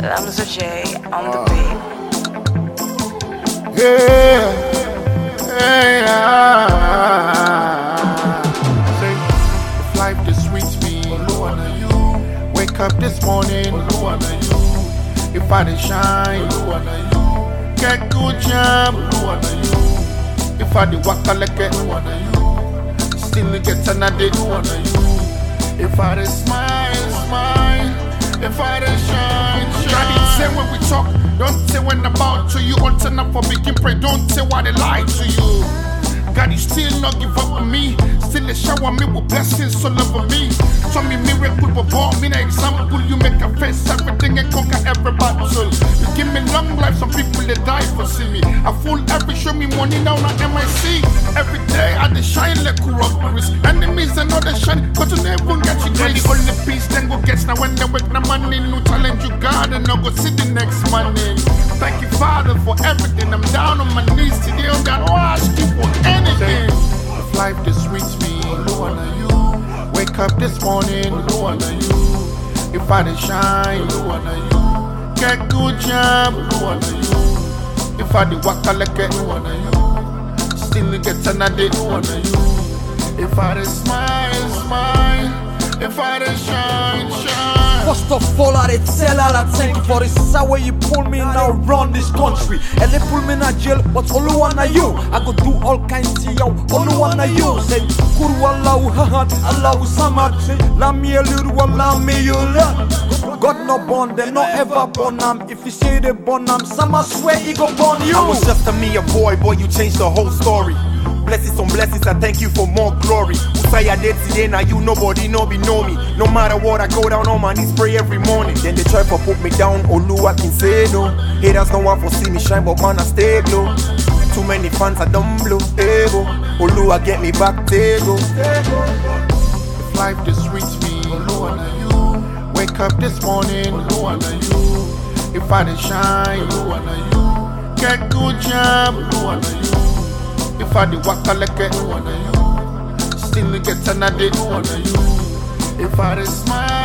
Lamza J on the beat. Yeah, yeah. Say, if life this sweets me, wake up this morning. If I didn't shine, get good job. If I did walk like it, still get another. If I did smile, smile. If I did shine, shine. Daddy say when we talk, don't say when about to you. On turn up for begin pray, don't say why they lie to you. God, you still not give up on me. Still they shower me with blessings all over me. Show me miracle, but bought me an example. You make a face everything and conquer every battle. You give me long life, some people they die for see me. I fool every show me money now, not MIC. Every day I dey shine like robberies. Enemies and all they shine, but you never get you grace. The only peace then go get now when they wake no money. No challenge you God and no go see the next money. Thank you Father for everything. I'm down on my knees today. I'm gonna ask you for anything. If life this sweets me, wake up this morning. If I didn't shine, get good job. If I did walk like it, still get another. If I did smile, smile. If I did shine, shine. First of all, I tell her I thank you for this is how you pull me now run this country. And they pull me in a jail, but only one of you. I go do all kinds of you, only one of you. Say, Kuru Allahu Ahad, Allahu Samad. Say, Lami Eliru, Lami Yula. God no born, they no ever born am. If you say they born am, some I swear he go born you. I was just a mere boy, you changed the whole story. Blessings on blessings, I thank you for more glory. Say I did today, now you nobody know me. No matter what, I go down on my knees, pray every morning. Then they try to put me down, Olu, I can say no. Haters no one for see me shine, but man I stay glow. Too many fans, I don't blow, ego. Olu, I get me back, tego. If life this sweets me, wake up this morning. If I didn't shine, get good job. If I did walk like it, still get another. If I did smile.